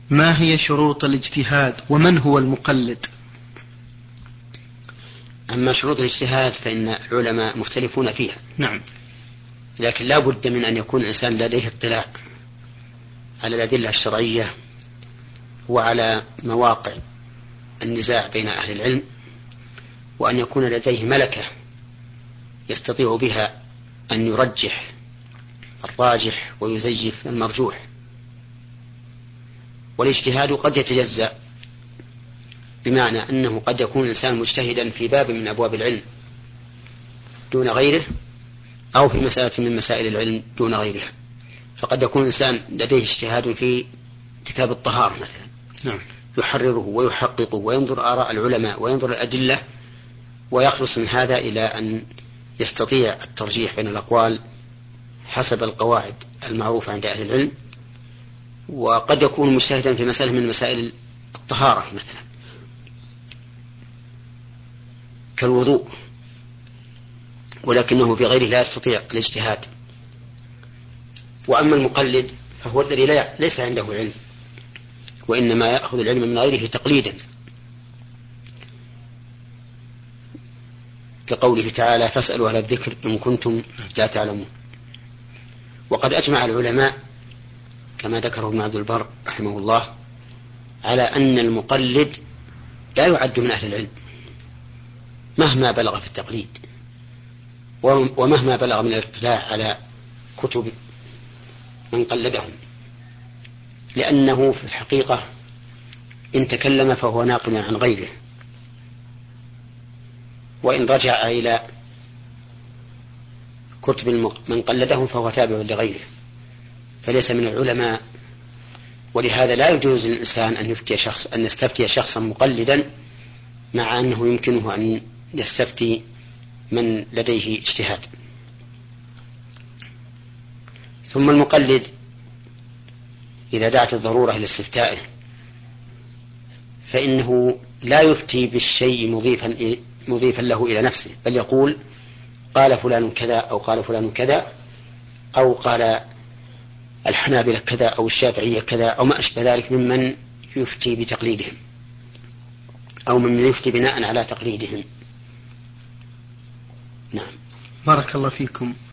ما هي شروط الاجتهاد ومن هو المقلد؟ أما شروط الاجتهاد فإن العلماء مختلفون فيها. نعم. لكن لا بد من أن يكون الإنسان لديه اطلاع على الأدلة الشرعية وعلى مواقع النزاع بين أهل العلم، وأن يكون لديه ملكة يستطيع بها أن يرجح الراجح ويزيف المرجوح. والاجتهاد قد يتجزأ، بمعنى أنه قد يكون الإنسان مجتهدا في باب من أبواب العلم دون غيره، أو في مسألة من مسائل العلم دون غيرها. فقد يكون الإنسان لديه اجتهاد في كتاب الطهارة مثلا، نعم، يحرره ويحققه وينظر آراء العلماء وينظر الأدلة، ويخلص من هذا إلى أن يستطيع الترجيح بين الأقوال حسب القواعد المعروفة عند أهل العلم. وقد يكون مجتهدا في مسألة من مسائل الطهارة مثلا كالوضوء، ولكنه في غيره لا يستطيع الاجتهاد. وأما المقلد فهو الذي ليس عنده علم، وإنما يأخذ العلم من غيره تقليدا، كقوله تعالى: فاسألوا أهل الذكر إن كنتم لا تعلمون. وقد أجمع العلماء كما ذكره ابن عبد البر رحمه الله على أن المقلد لا يعد من أهل العلم مهما بلغ في التقليد، ومهما بلغ من الاطلاع على كتب من قلدهم، لأنه في الحقيقة إن تكلم فهو ناقل عن غيره، وإن رجع إلى كتب من قلدهم فهو تابع لغيره، فليس من العلماء. ولهذا لا يجوز للإنسان أن يستفتي شخصا مقلدا مع أنه يمكنه أن يستفتي من لديه اجتهاد. ثم المقلد إذا دعت الضرورة إلى استفتائه فإنه لا يفتي بالشيء مضيفا له إلى نفسه، بل يقول: قال فلان كذا، أو قال فلان كذا، أو قال الحنابلة كذا، أو الشافعية كذا، أو ما أشبه ذلك ممن يفتي بتقليدهم، أو ممن يفتي بناء على تقليدهم. نعم. بارك الله فيكم.